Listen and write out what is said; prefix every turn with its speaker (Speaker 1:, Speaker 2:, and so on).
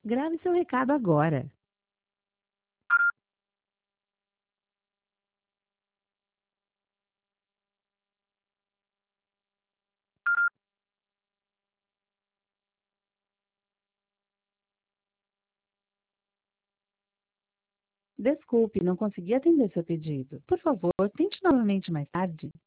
Speaker 1: Grave seu recado agora. Desculpe, não consegui atender seu pedido. Por favor, tente novamente mais tarde.